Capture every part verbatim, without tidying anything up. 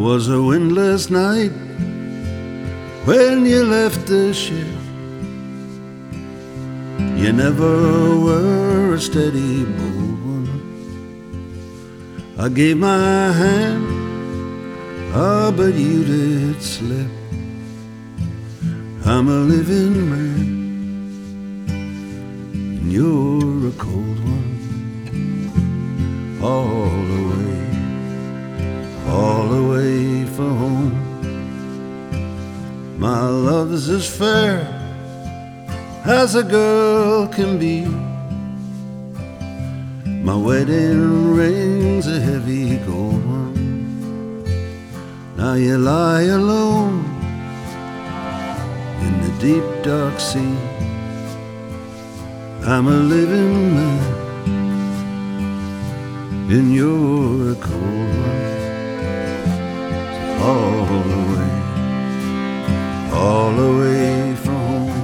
was a windless night when you left the ship. You never were a steady, bold one. I gave my hand, ah, but you did slip. I'm a living man, and you're a cold one. All the way, all the way for home. My love is as fair as a girl can be. My wedding ring's a heavy gold one. Now you lie alone in the deep dark sea. I'm a living man, and you're a cold one. All the way, all the way from home.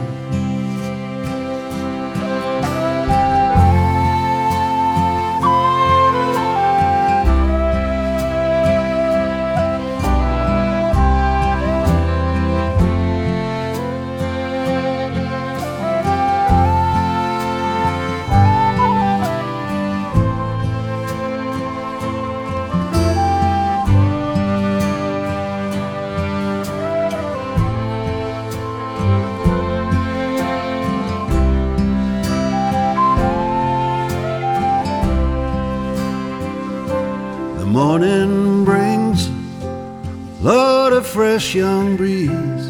The morning brings a lot of fresh young breeze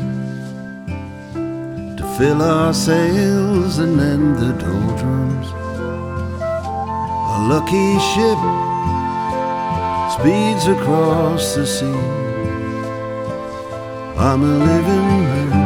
to fill our sails and mend the doldrums. A lucky ship speeds across the sea. I'm a living man,